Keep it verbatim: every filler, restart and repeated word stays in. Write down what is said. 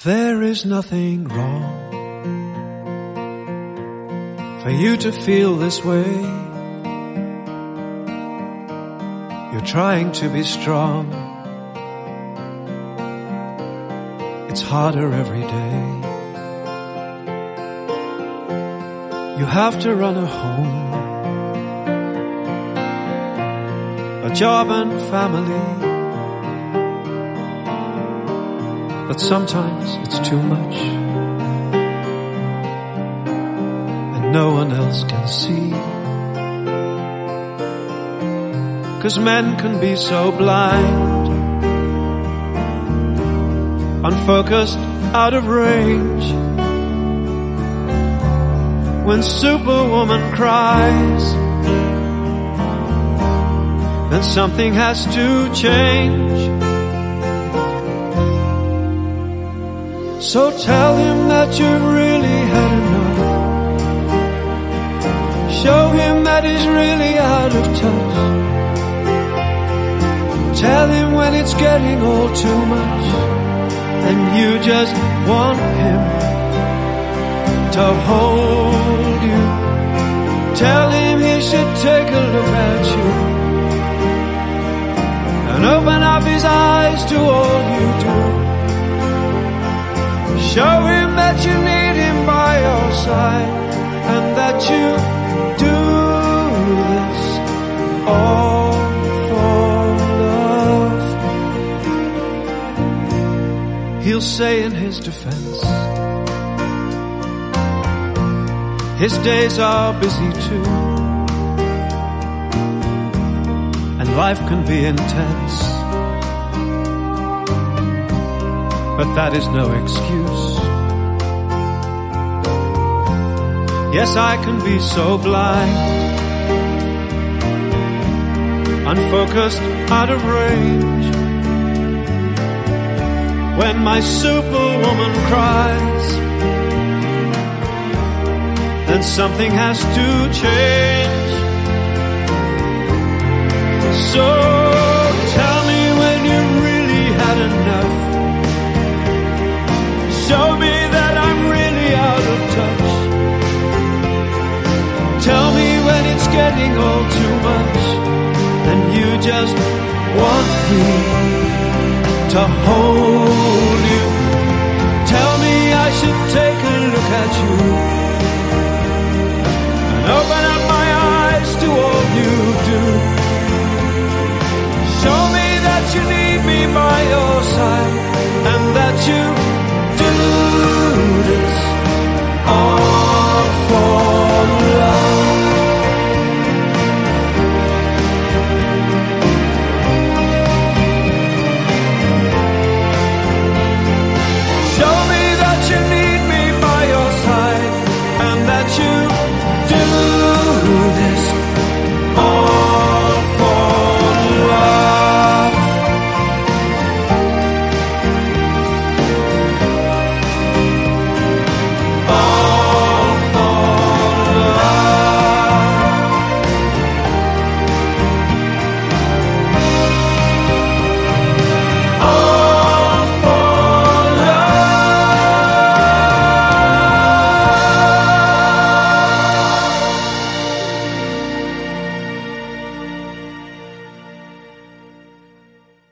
There is nothing wrong for you to feel this way. You're trying to be strong. It's harder every day. You have to run a home, a job and family. But sometimes it's too much, and no one else can see. 'Cause men can be so blind, unfocused, out of range. When Superwoman cries, then something has to change. So tell him that you've really had enough. Show him that he's really out of touch. Tell him when it's getting all too much, and you just want him to hold you. Tell him he should take a look at you and open up his eyes to all you do. Show him that you need him by your side, and that you do this all for love. He'll say in his defense, his days are busy too, and life can be intense. But that is no excuse. Yes, I can be so blind, unfocused, out of range. When my Superwoman cries, then something has to change. So tell me when you've really had enough. Show me that I'm really out of touch. Tell me when it's getting all too much, and you just want me to hold you. Tell me I should take